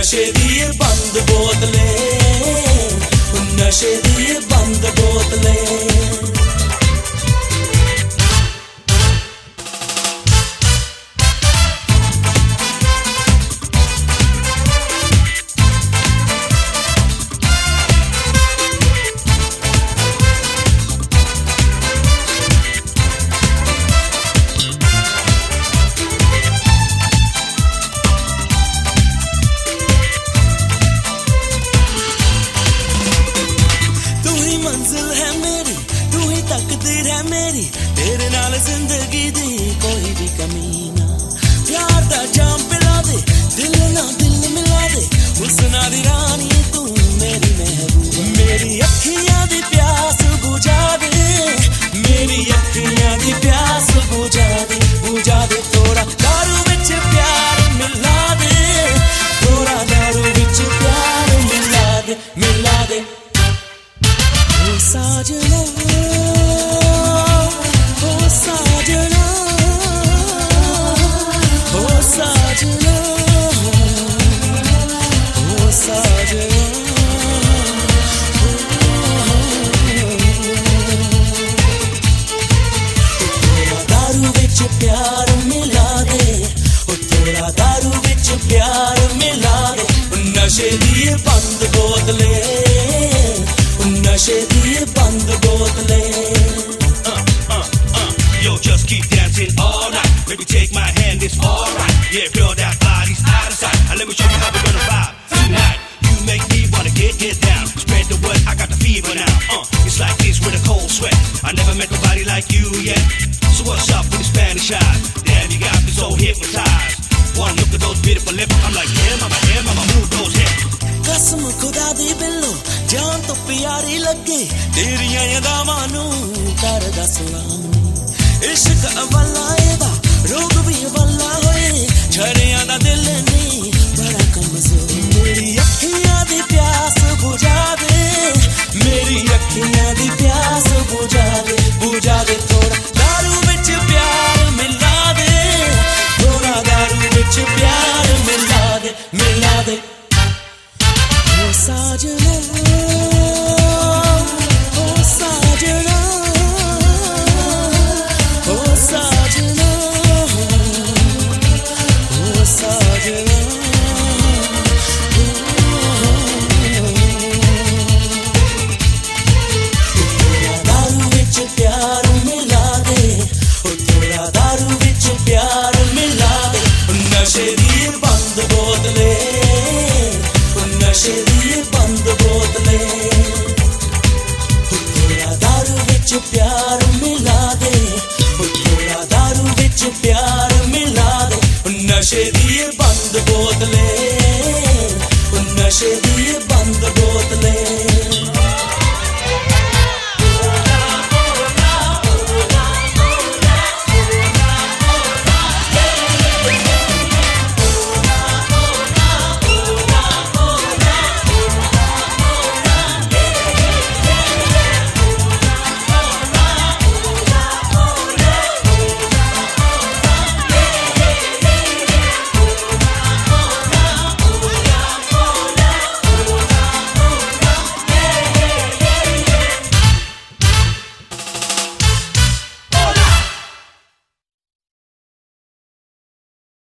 नशे दी बंद बोतले, नशे दी बंद बोतले। मंजिल है मेरी, तू ही तकदीर है मेरी, तेरे नाल जिंदगी दी कोई भी कमी ना। प्यार दा जाम पिला दे, दिल ना दिल मिला दे, हुस्ना दी रानी तू मेरी महबूबा। मेरी अखियां दी प्यास बुझा दे, मेरी अखियां दी प्यास बुझा दे, बुझा दे। थोड़ा दारू विच प्यार मिला दे, थोड़ा दारू विच प्यार मिला दे, मिला दे। साजना, ओ साजना, ओ साजना, ओ साजना। थोड़ा दारू विच प्यार मिला दे, थोड़ा दारू विच प्यार मिला दे। नशे दी बंद बोतले, नशे दी बंद बोतले। Yo, just keep dancing all night. Baby, take my hand, it's alright. Yeah, girl, that body's out of sight. And let me show you how we're gonna vibe tonight. You make me wanna get down. Spread the word, I got the fever now. It's like this with a cold sweat. I never met nobody like you yet. So what's up with the Spanish eyes? Damn, you got me so hypnotized. One look at those beautiful lips, I'm like, yeah, mama, move those hips. कसम खुदा दी बिल्लो, जान तो प्यारी लगे, तेरियां यादां नू करदा सलाम। इश्क अवला एदा, रोग भी अवला होए, झरियां दा दिल नहीं बड़ा कमजोर। मेरी अखियां दी प्यास बुझा दे, मेरी अखियां दी प्यास बुझा दे, बुझा दे। थोड़ा दारू विच प्यार मिला दे, थोड़ा दारू विच प्यार मिला दे, मिला दे। ओ साजना, ओ साजना, ओ साजना, ओ साजना। थोड़ा दारू विच प्यार मिला दे, थोड़ा दारू विच प्यार मिला दे। नशे दी बंद बोतले, नशे दी बंद बोतले। थोड़ा दारू विच प्यार मिला दे, थोड़ा दारू विच प्यार मिला दे। नशे दी बंद बोतले, नशे दी